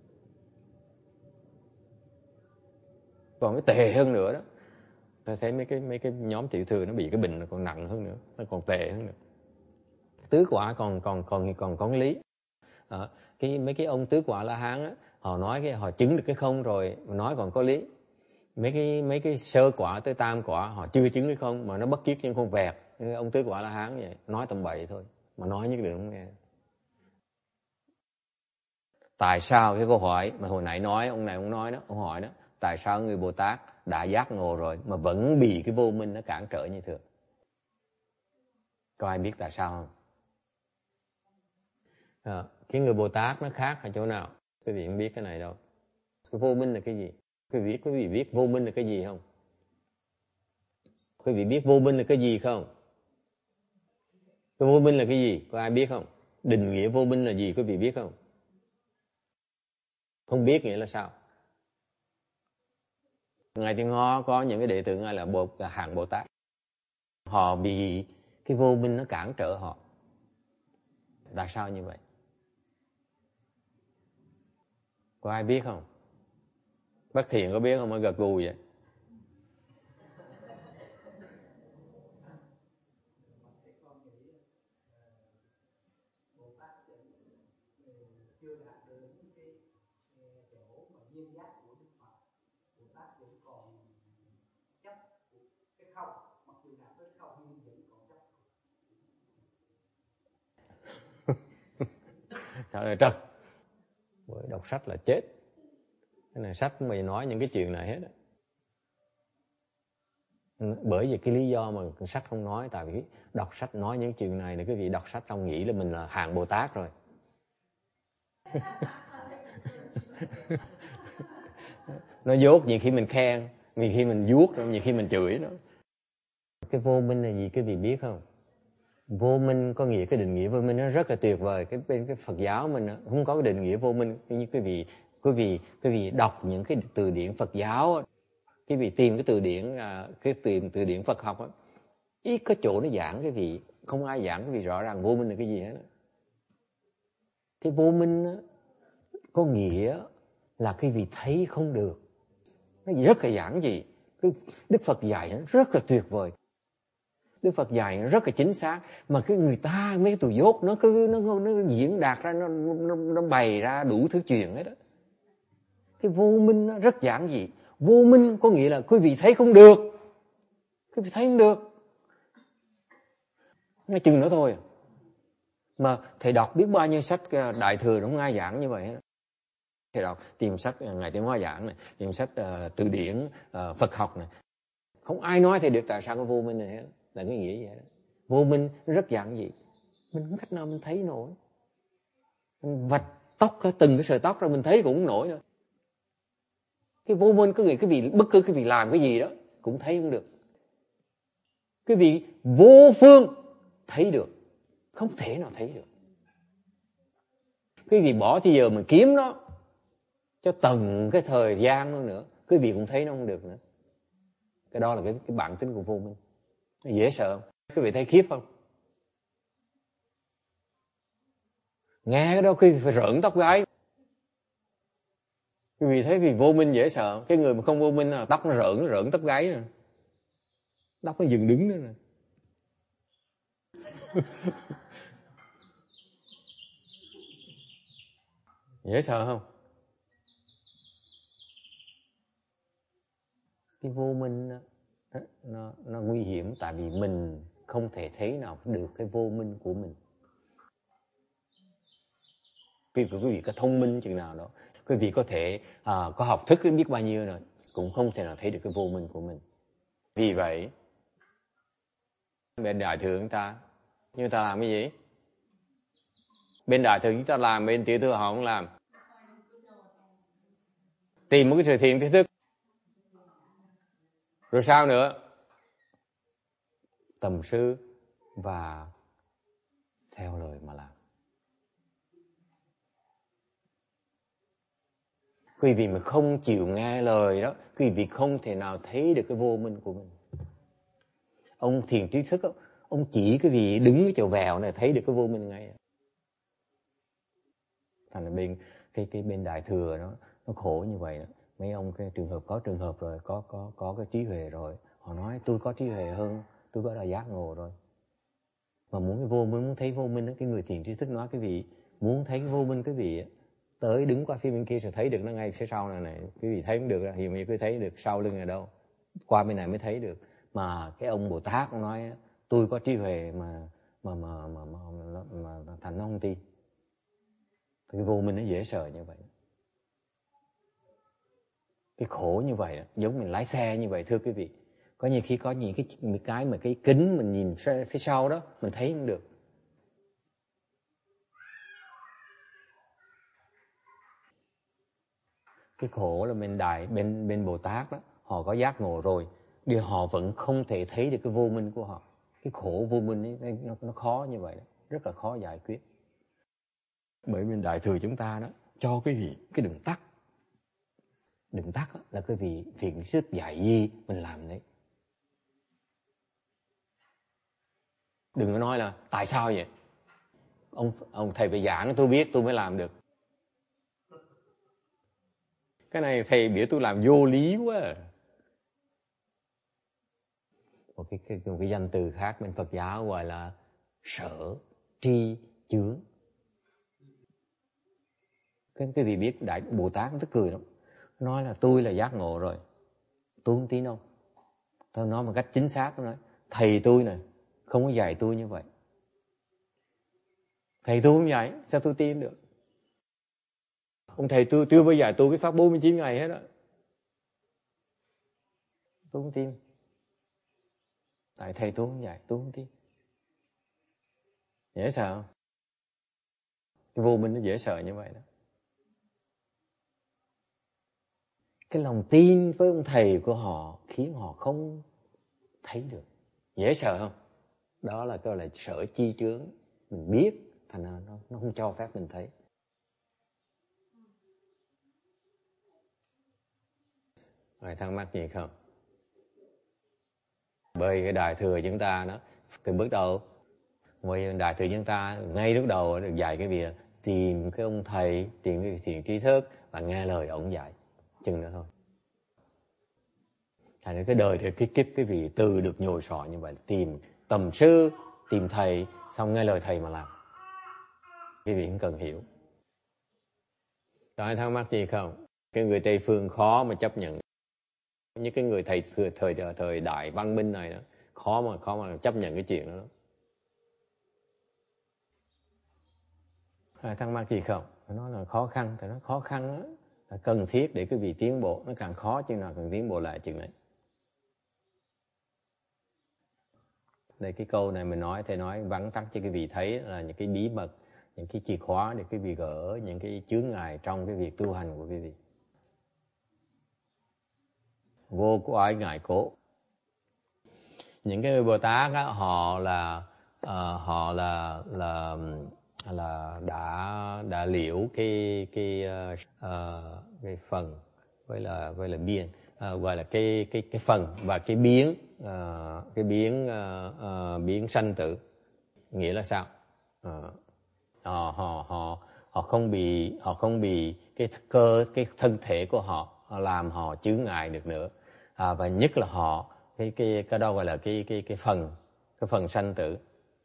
Còn cái tệ hơn nữa đó, ta thấy mấy cái nhóm tiểu thừa nó bị cái bệnh nó còn nặng hơn nữa, nó còn tệ hơn nữa. Tứ quả còn có lý. Mấy cái ông tứ quả La Hán á, họ nói họ chứng được cái không rồi mà nói còn có lý. Mấy cái sơ quả tới tam quả họ chưa chứng cái không mà nó bất kiết nhưng không vẹt. Ông tứ quả La Hán vậy, nói tầm bậy thôi mà nói nhất định không nghe. Tại sao, cái câu hỏi mà hồi nãy nói ông này ông nói đó, ông hỏi đó, tại sao người Bồ Tát đã giác ngộ rồi mà vẫn bị cái vô minh nó cản trở như thường? Có ai biết tại sao không? Cái người Bồ Tát nó khác ở chỗ nào? Quý vị không biết cái này đâu. Cái vô minh là cái gì? Quý vị biết vô minh là cái gì không? Quý vị biết vô minh là cái gì không? Cái vô minh là cái gì? Có ai biết không? Định nghĩa vô minh là gì? Quý vị biết không? Không biết nghĩa là sao? Ngài Thiên Ho có những cái đệ tử Ngài là hạng Bồ Tát. Họ bị cái vô minh nó cản trở họ. Tại sao như vậy? Có ai biết không? Bác Thiện có biết không? Mới gật gù vậy. Trời ơi trời, bởi đọc sách là chết. Cái này sách mày nói những cái chuyện này hết á. Bởi vì cái lý do mà sách không nói, tại vì đọc sách nói những chuyện này là quý vị đọc sách xong nghĩ là mình là hạng Bồ Tát rồi. Nó dốt, nhiều khi mình khen, nhiều khi mình vuốt, nhiều khi mình chửi nó. Cái vô minh là gì quý vị biết không? Vô minh có nghĩa, cái định nghĩa vô minh nó rất là tuyệt vời. Bên cái Phật giáo mình không có cái định nghĩa vô minh. Như quý vị đọc những cái từ điển Phật giáo, quý vị tìm cái từ điển Phật học á, ít có chỗ nó giảng cái vị, không ai giảng cái vị rõ ràng vô minh là cái gì hết. Cái vô minh á, có nghĩa là cái vị thấy không được. Nó rất là giản dị. Đức Phật dạy nó rất là tuyệt vời. Đức Phật dạy nó rất là chính xác, mà cái người ta mấy cái tù dốt nó diễn đạt ra, nó bày ra đủ thứ chuyện hết đó. Cái vô minh nó rất giản dị. Vô minh có nghĩa là quý vị thấy không được. Quý vị thấy không được. Ngay chừng nữa thôi. Mà thầy đọc biết bao nhiêu sách Đại Thừa nó không ai giảng như vậy hết. Thầy đọc tìm sách Ngài Tiến Hóa giảng này, tìm sách từ điển Phật học này, không ai nói thầy được tại sao có vô minh này hết. Là cái nghĩa vậy đó. Vô minh rất giản dị, mình không cách nào mình thấy nổi. Mình vạch tóc từng cái sợi tóc ra mình thấy cũng không nổi nữa. Cái vô minh có nghĩa cái vị bất cứ cái vị làm cái gì đó cũng thấy không được. Cái vị vô phương thấy được, không thể nào thấy được. Cái vị bỏ thì giờ mình kiếm nó cho từng cái thời gian nó nữa, cái vị cũng thấy nó không được nữa. Cái đó là cái bản tính của vô minh. Nó dễ sợ không? Quý vị thấy khiếp không? Nghe cái đó quý vị phải rợn tóc gáy. Quý vị thấy vì vô minh dễ sợ. Cái người mà không vô minh là tóc nó rợn tóc gáy nè. Tóc nó dừng đứng nữa nè. Dễ sợ không? Cái vô minh nó nguy hiểm tại vì mình không thể thấy nào được cái vô minh của mình. Quý vị có thông minh chừng nào đó, quý vị có thể có học thức đến biết bao nhiêu rồi, cũng không thể nào thấy được cái vô minh của mình. Vì vậy bên Đại Thừa chúng ta làm cái gì? Bên Đại Thừa chúng ta làm, bên Tiểu Thừa họ không làm. Tìm một cái sự thiện tri thức. Rồi sao nữa? Tầm sư và theo lời mà làm. Quý vị mà không chịu nghe lời đó, quý vị không thể nào thấy được cái vô minh của mình. Ông thiền trí thức đó, ông chỉ quý vị đứng cái chỗ vèo này thấy được cái vô minh ngay. Thành là bên đại thừa nó khổ như vậy đó. Mấy ông cái trường hợp rồi, có cái trí huệ rồi, họ nói tôi có trí huệ hơn, tôi có là giác ngộ rồi. Mà muốn thấy vô minh đó, cái người thiền trí thức nói quý vị muốn thấy cái vô minh, quý vị tới đứng qua phía bên kia sẽ thấy được nó ngay phía sau này, quý vị thấy không được, hiện như quý thấy được sau lưng này đâu, qua bên này mới thấy được. Mà cái ông Bồ Tát ông nói tôi có trí huệ mà thành nó không tin. Cái vô minh nó dễ sợ như vậy. Cái khổ như vậy, giống mình lái xe như vậy thưa quý vị. Có nhiều khi có những cái mà cái kính mình nhìn phía sau đó, mình thấy không được. Cái khổ là bên Bồ Tát đó, họ có giác ngộ rồi, điều họ vẫn không thể thấy được cái vô minh của họ. Cái khổ vô minh ấy, nó khó như vậy đó, rất là khó giải quyết. Bởi vì đại thừa chúng ta đó cho quý vị cái đường tắt. Đường tắt là quý vị thiện sức dạy gì mình làm đấy. Đừng có nói là tại sao vậy? Ông thầy phải giảng tôi biết tôi mới làm được. Cái này thầy biểu tôi làm vô lý quá à. Một cái danh từ khác bên Phật giáo gọi là sở tri chướng. Cái vị biết Đại Bồ Tát nó tức cười lắm. Nói là tôi là giác ngộ rồi, tôi không tin đâu. Tôi nói một cách chính xác, tôi nói thầy tôi này không có dạy tôi như vậy. Thầy tôi không dạy, sao tôi tin được? Ông thầy tôi chưa bao giờ tôi cái pháp 49 ngày hết á. Tôi không tin. Tại thầy tôi không dạy, tôi không tin. Dễ sợ không? Cái vô minh nó dễ sợ như vậy đó. Cái lòng tin với ông thầy của họ khiến họ không thấy được. Dễ sợ không? Đó là gọi là sở chi chướng. Mình biết, thành ra nó không cho phép mình thấy. Phải thắc mắc gì không? Bởi cái đại thừa chúng ta đó, từ bước đầu, ngoài đại thừa chúng ta ngay lúc đầu được dạy cái việc tìm cái ông thầy, tìm cái thiền trí thức và nghe lời ông dạy, chừng nữa thôi. Thành ra cái đời thì cái kiếp cái vị từ được nhồi sọ như vậy, tìm tầm sư, tìm thầy, xong nghe lời thầy mà làm. Cái vị cũng cần hiểu. Có ai thắc mắc gì không? Cái người Tây phương khó mà chấp nhận. Như cái người thầy thời đại văn minh này đó, khó mà chấp nhận cái chuyện đó. Ai thắc mắc gì không? Nó là khó khăn, thì nó khó khăn đó, là cần thiết để cái vị tiến bộ. Nó càng khó chừng nào cần tiến bộ lại chừng này. Đây cái câu này mình nói, thầy nói vắn tắt cho cái vị thấy là những cái bí mật, những cái chìa khóa để cái vị gỡ những cái chướng ngại trong cái việc tu hành của cái vị. Vô có ái ngại cố. Những cái người Bồ Tát á, họ đã liễu cái phần với là biên, gọi là cái phần và cái biến sanh tử. Nghĩa là sao? Họ không bị cái thân thể của họ làm họ chướng ngại được nữa. Và nhất là họ cái đó gọi là cái phần sanh tử.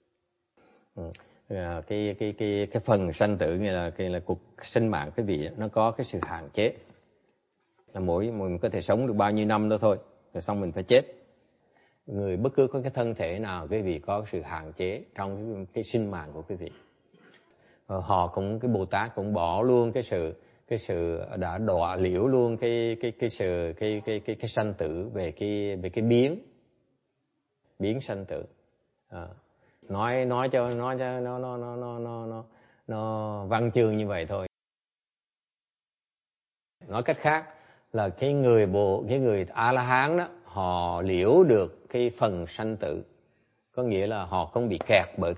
Cái phần sanh tử nghĩa là cuộc sinh mạng cái vị nó có cái sự hạn chế, là mình có thể sống được bao nhiêu năm đó thôi, rồi xong mình phải chết. Người bất cứ có cái thân thể nào cái vị có sự hạn chế trong cái sinh mạng của cái vị. Họ cũng, cái Bồ Tát cũng bỏ luôn cái sự đã đọa liễu luôn cái sanh tử về cái biến sanh tử. Nói cho nó văn chương như vậy thôi. Nói cách khác là cái người A La Hán đó, họ liễu được cái phần sanh tử, có nghĩa là họ không bị kẹt bởi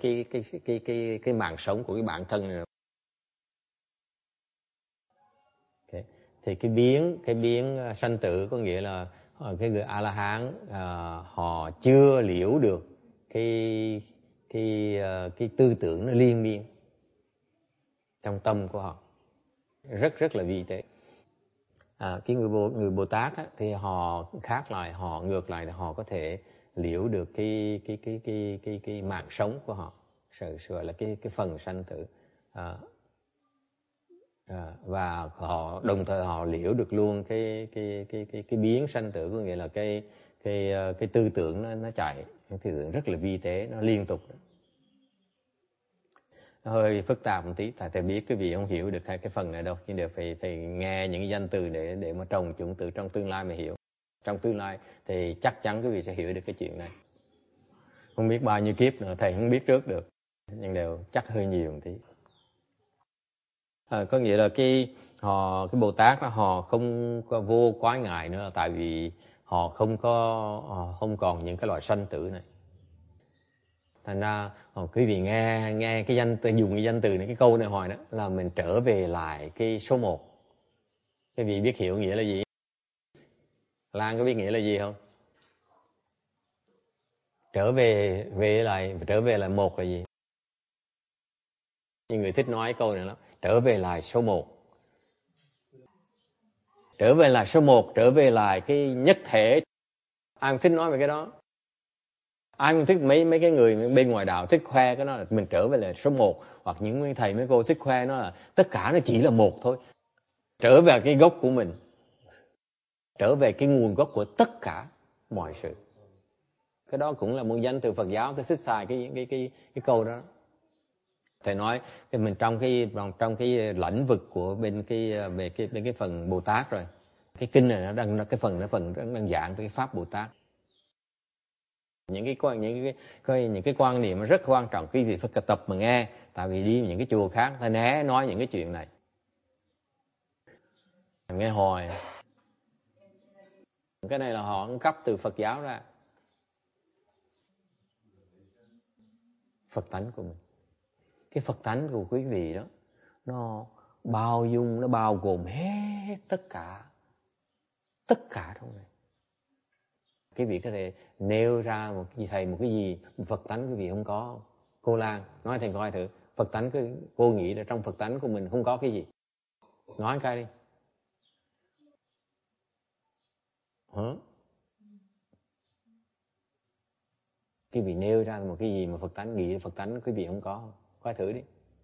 cái mạng sống của cái bản thân này. Okay. Thì cái biến sanh tử có nghĩa là cái người A La Hán họ chưa liễu được cái tư tưởng nó liên miên trong tâm của họ, rất là vi tế. Cái người Bồ Tát á, thì họ khác lại, họ ngược lại là họ có thể liễu được cái mạng sống của họ, gọi là cái phần sanh tử, và họ đồng thời họ liễu được luôn cái biến sanh tử, có nghĩa là cái tư tưởng nó chạy, cái tư tưởng rất là vi tế, nó liên tục. Nó hơi phức tạp một tí, tại thầy biết quý vị không hiểu được hai cái phần này đâu, nhưng đều phải nghe những cái danh từ để mà trồng chủng tử trong tương lai mà hiểu. Trong tương lai thì chắc chắn quý vị sẽ hiểu được cái chuyện này. Không biết bao nhiêu kiếp nữa thầy không biết trước được, nhưng đều chắc hơi nhiều một tí. Có nghĩa là cái Bồ Tát đó, họ không có vô quái ngại nữa, tại vì họ không còn những cái loại sanh tử này. Thành ra quý vị nghe cái dùng cái danh từ này, cái câu này hoài đó, là mình trở về lại cái số 1. Quý vị biết hiểu nghĩa là gì? Lan có biết nghĩa là gì không? Trở về lại một là gì? Những người thích nói câu này lắm. Trở về lại số 1. Trở về lại số 1, trở về lại cái nhất thể. Ai cũng thích nói về cái đó. Ai cũng thích mấy cái người bên ngoài đạo thích khoe cái đó là mình trở về lại số 1, hoặc những thầy mấy cô thích khoe nó là tất cả nó chỉ là một thôi. Trở về cái gốc của mình, trở về cái nguồn gốc của tất cả mọi sự. Cái đó cũng là một danh từ Phật giáo, tôi xích xài cái câu đó. Thầy nói thì mình trong cái lĩnh vực của bên cái phần Bồ Tát rồi. Cái kinh này nó phần đang giảng về cái pháp Bồ Tát. Những cái quan niệm rất quan trọng, quý vị phải tập mà nghe, tại vì đi những cái chùa khác ta né nói những cái chuyện này. Nghe hoài. Cái này là họ cấp từ Phật giáo ra. Phật tánh của mình. Cái Phật tánh của quý vị đó, nó bao dung, nó bao gồm hết tất cả trong này. Quý vị có thể nêu ra một cái gì Phật tánh quý vị không có không? Cô Lan nói thầy coi thử, Phật tánh cô nghĩ là trong Phật tánh của mình không có cái gì? Nói cái đi. Quý vị nêu ra một cái gì mà Phật tánh nghĩ là Phật tánh quý vị không có không? Coi thử đi.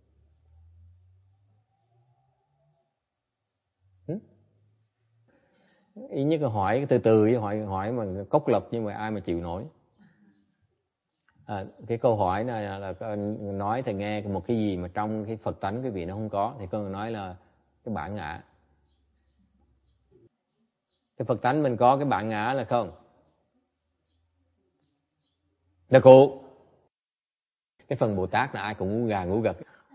Ý nhất là hỏi từ từ, hỏi mà cốc lập, nhưng mà ai mà chịu nổi. Cái câu hỏi này là nói thầy nghe một cái gì mà trong cái Phật tánh quý vị nó không có, thì con nói là cái bản ngã. Cái Phật tánh mình có cái bản ngã là không? Là cụ. Cái phần Bồ Tát là ai cũng ngủ gà ngủ gật.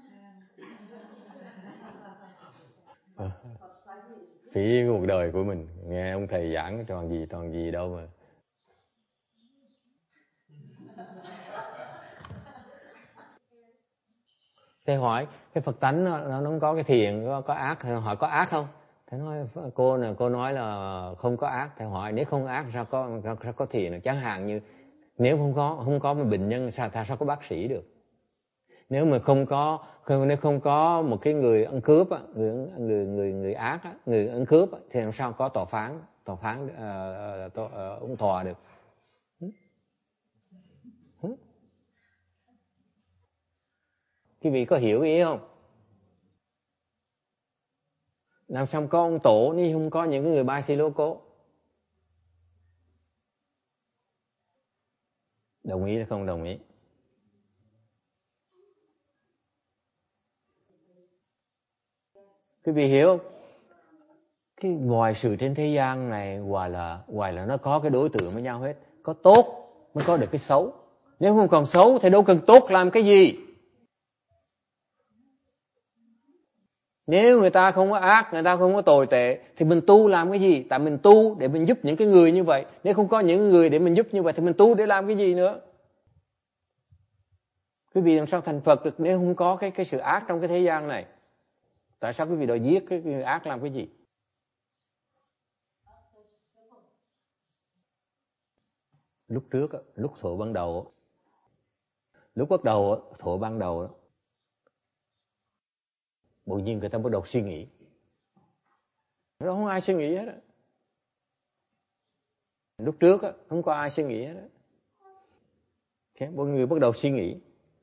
Phí cuộc đời của mình nghe ông thầy giảng toàn gì đâu mà. Thầy hỏi cái Phật tánh nó không có cái thiện, có ác, thầy hỏi có ác không? Thầy nói cô nói là không có ác. Thầy hỏi nếu không ác sao có thiện? Chẳng hạn như nếu không có một bệnh nhân sao có bác sĩ được? Nếu mà nếu không có một cái người ăn cướp á, người ác á, người ăn cướp á, thì làm sao có tòa phán ông tòa được? Quý vị có hiểu ý không? Làm sao có ông tổ nếu không có những người ba si lô cố? Đồng ý hay không đồng ý? Quý vị hiểu không? Cái ngoài sự trên thế gian này ngoài là nó có cái đối tượng với nhau hết. Có tốt mới có được cái xấu. Nếu không còn xấu thì đâu cần tốt làm cái gì. Nếu người ta không có ác, người ta không có tồi tệ, thì mình tu làm cái gì? Tại mình tu để mình giúp những cái người như vậy. Nếu không có những người để mình giúp như vậy thì mình tu để làm cái gì nữa? Quý vị làm sao thành Phật được nếu không có cái sự ác trong cái thế gian này? Tại sao quý vị đòi giết cái người ác làm cái gì? lúc trước, lúc thổ ban đầu, lúc bắt đầu thổ ban đầu, bỗng nhiên người ta bắt đầu suy nghĩ. Nó không ai suy nghĩ hết. Lúc trước không có ai suy nghĩ hết. Mỗi người bắt đầu suy nghĩ.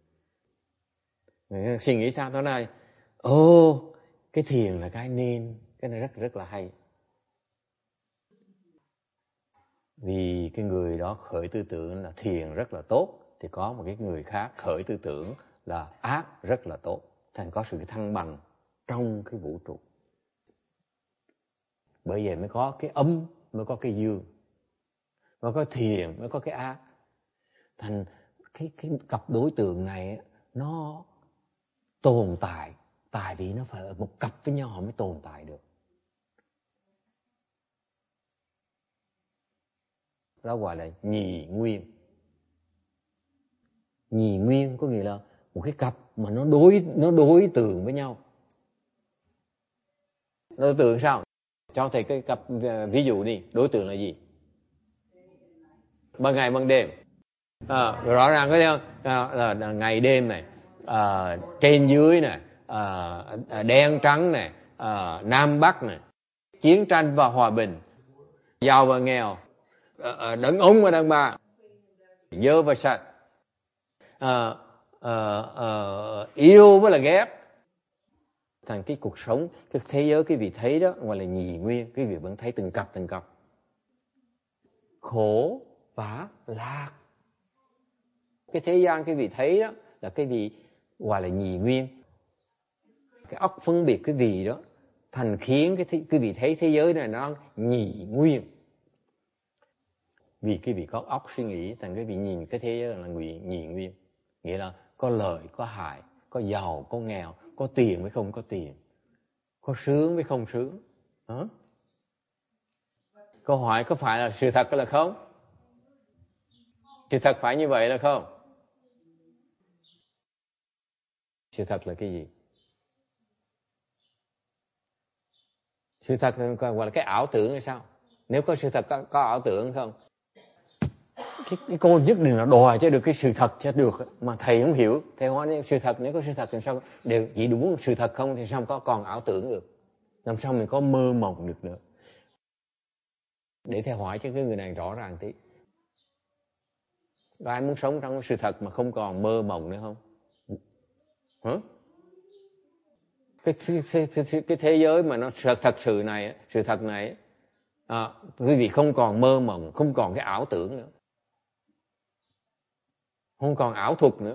Suy nghĩ sao thế này? Cái thiền là cái nên, cái này rất rất là hay. Vì cái người đó khởi tư tưởng là thiền rất là tốt, thì có một cái người khác khởi tư tưởng là ác rất là tốt. Thành có sự thăng bằng trong cái vũ trụ. Bởi vậy mới có cái âm, mới có cái dương, mới có thiền, mới có cái ác. Thành cái cặp đối tượng này nó tồn tại, tại vì nó phải ở một cặp với nhau họ mới tồn tại được. Đó gọi là nhì nguyên. Nhì nguyên có nghĩa là một cái cặp mà nó đối tượng với nhau. Đối tượng sao? Cho thầy cái cặp ví dụ đi. Đối tượng là gì? Ban ngày ban đêm. Rõ ràng có thấy không? Là ngày đêm này, trên dưới này, đen trắng này, nam bắc này, chiến tranh và hòa bình, giàu và nghèo, đàn ông và đàn bà, dơ và sạch, yêu với là ghét. Thành cái cuộc sống, cái thế giới quý vị thấy đó gọi là nhì nguyên. Quý vị vẫn thấy từng cặp. Khổ và lạc. Cái thế gian quý vị thấy đó là cái vị gọi là nhì nguyên. Cái óc phân biệt cái vị đó thành khiến quý vị thấy thế giới này nó nhì nguyên. Vì quý vị có óc suy nghĩ, thành quý vị nhìn cái thế giới là nhì nguyên. Nghĩa là có lợi, có hại, có giàu, có nghèo, có tiền với không có tiền, có sướng với không sướng. Câu hỏi có phải là sự thật hay là không? Sự thật phải như vậy là không? Sự thật là cái gì? Sự thật gọi là cái ảo tưởng hay sao? Nếu có sự thật có ảo tưởng không? Cái cô nhất định là đòi cho được cái sự thật cho được, mà thầy không hiểu. Thầy hỏi sự thật, nếu có sự thật thì sao đều chỉ đúng sự thật không thì sao có còn ảo tưởng được? Làm sao mình có mơ mộng được nữa? Để thầy hỏi cho cái người này rõ ràng tí. Có ai muốn sống trong sự thật mà không còn mơ mộng nữa không? Cái thế giới mà nó thật sự này, sự thật này, quý vị không còn mơ mộng, không còn cái ảo tưởng nữa, không còn ảo thuật nữa.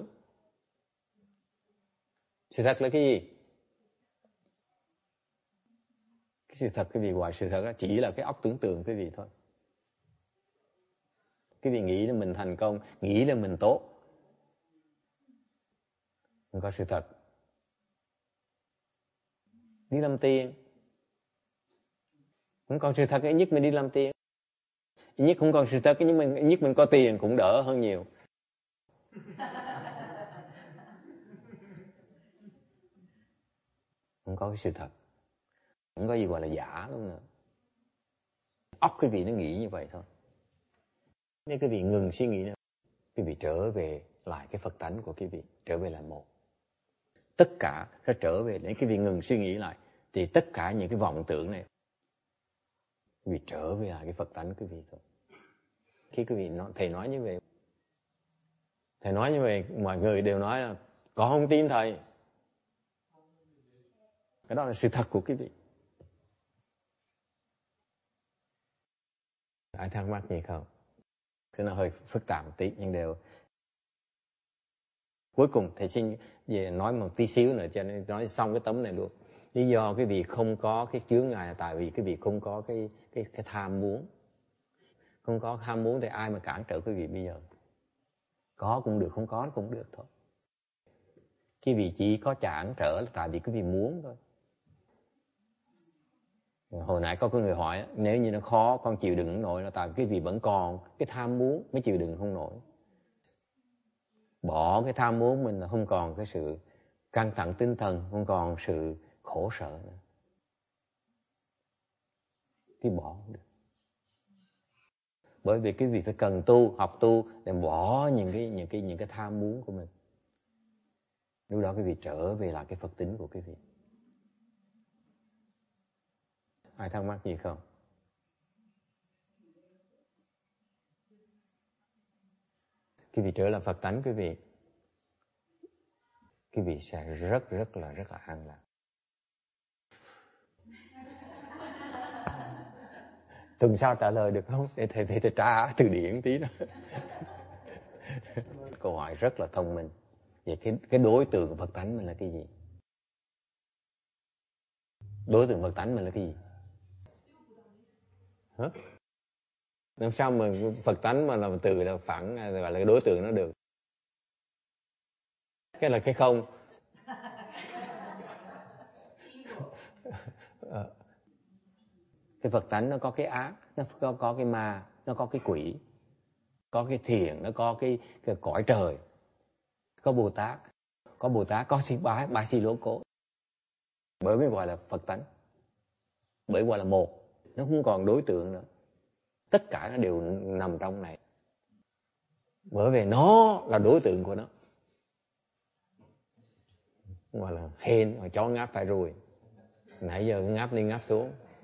Sự thật là cái gì? Cái sự thật quý vị gọi sự thật chỉ là cái óc tưởng tượng quý vị thôi. Quý vị nghĩ là mình thành công, nghĩ là mình tốt, không có sự thật. Đi làm tiền, không còn sự thật, ít nhất mình đi làm tiền. Ít nhất không còn sự thật, nhưng ít nhất mình có tiền cũng đỡ hơn nhiều. Không có cái sự thật, không có gì gọi là giả luôn nữa. Óc quý vị nó nghĩ như vậy thôi. Nếu quý vị ngừng suy nghĩ nữa, quý vị trở về lại cái Phật tánh của quý vị, trở về là một. Tất cả sẽ trở về, nếu quý vị ngừng suy nghĩ lại, thì tất cả những cái vọng tưởng này, quý vị trở về lại cái Phật tánh quý vị thôi. Khi quý vị thầy nói như vậy, mọi người đều nói là con không tin thầy. Cái đó là sự thật của quý vị. Ai thắc mắc gì không? Thế nó hơi phức tạp một tí, nhưng đều. Cuối cùng thầy xin về nói một tí xíu nữa cho nên nói xong cái tấm này luôn. Lý do quý vị không có cái chướng ngại là tại vì quý vị không có cái tham muốn. Không có tham muốn thì ai mà cản trở quý vị bây giờ? Có cũng được, không có cũng được thôi. Quý vị chỉ có cản trở là tại vì quý vị muốn thôi. Hồi nãy có người hỏi, nếu như nó khó con chịu đựng không nổi là tại vì quý vị vẫn còn cái tham muốn mới chịu đựng không nổi. Bỏ cái tham muốn mình là không còn cái sự căng thẳng tinh thần, không còn sự khổ sở nữa. Thì bỏ không được. Bởi vì quý vị phải cần tu, học tu để bỏ những cái tham muốn của mình. Lúc đó quý vị trở về lại cái Phật tính của quý vị. Ai thắc mắc gì không? Quý vị trở lại Phật tánh quý vị sẽ rất là an lạc. Tuần sau trả lời được không? Để thầy tra từ điển tí đó. Câu hỏi rất là thông minh. Vậy cái đối tượng của Phật tánh mình là cái gì? Đối tượng Phật tánh mình là cái gì? Hả? Làm sao mà Phật tánh mà làm từ là phẳng gọi là cái đối tượng nó được? Cái là cái không. Cái Phật tánh nó có cái ác, nó có cái ma, nó có cái quỷ, có cái thiện, nó có cái cõi trời, có Bồ Tát, có ba si lô cố. Bởi mới gọi là Phật tánh. Bởi gọi là một, nó không còn đối tượng nữa. Tất cả nó đều nằm trong này. Bởi vì nó là đối tượng của nó. Gọi là hên, chó ngáp phải ruồi. Nãy giờ ngáp lên ngáp xuống.